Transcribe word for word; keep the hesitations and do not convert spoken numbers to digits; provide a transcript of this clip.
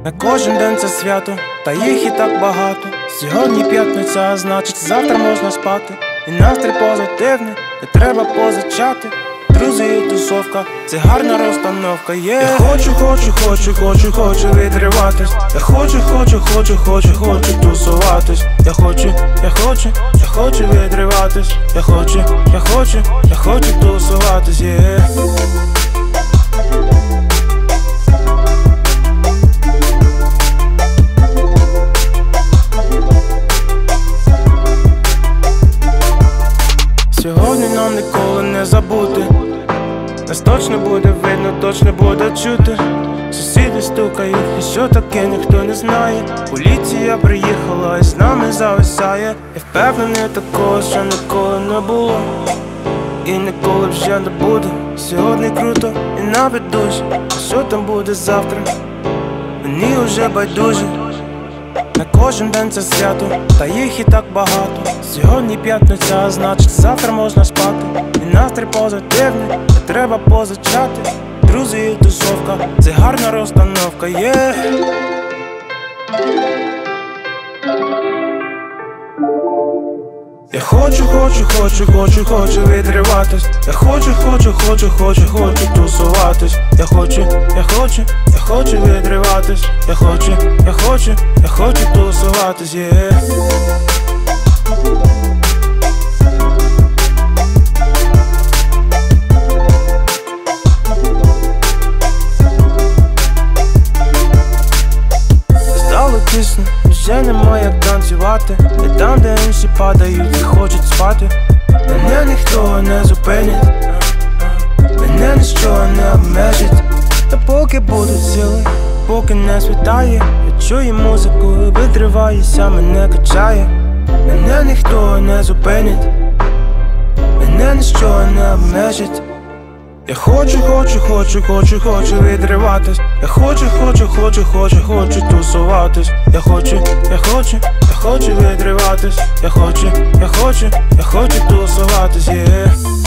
Не кожен день це свято, та їх і так багато. Сьогодні п'ятниця, а значить завтра можна спати. І настрій позитивний, не треба позичати. Друзі і тусовка, це гарна розстановка, є yeah. Я хочу, хочу, хочу, хочу, хочу відриватись. Я хочу, хочу, хочу, хочу, хочу тусуватись. Я хочу, я хочу, я хочу відриватись. Я хочу, я хочу, я хочу тусуватись, є yeah. Сьогодні нам ніколи не забути. Нас точно буде видно, точно буде чути. Сусіди стукають, і що таке, ніхто не знає. Поліція приїхала і з нами зависає. Я впевнений такого, що ніколи не було і ніколи вже не буде. Сьогодні круто і навіть дуже. А що там буде завтра, мені вже байдуже. Не кожен день це свято, та їх і так багато. Сьогодні п'ятниця, а значить завтра можна спати. І настрій позитивний, не треба позичати. Друзі і тусовка, це гарна розстановка, є yeah. Я хочу, хочу, хочу, хочу, хочу відриватись. Я хочу, хочу, хочу, хочу, хочу тусуватись. Я хочу, я хочу, я хочу відриватись. Я хочу, я хочу, я хочу тусуватись, є yeah. Стало тісно, вже немає як танцювати. Не там, де інші падають і хочуть спати. Мене ніхто не зупинить, мене ніщо не обмежить. Та поки будуть сили, поки не світає, я чую музику, витриваюся, мене качає. Мене ніхто не зупинить, мене ніщо не обмежить. Я хочу, хочу, хочу, хочу, хочу відриватись. Я хочу, хочу, хочу, хочу, хочу тусуватись. Я хочу, я хочу, я хочу відриватись. Я хочу, я хочу, я хочу тусуватись, є yeah.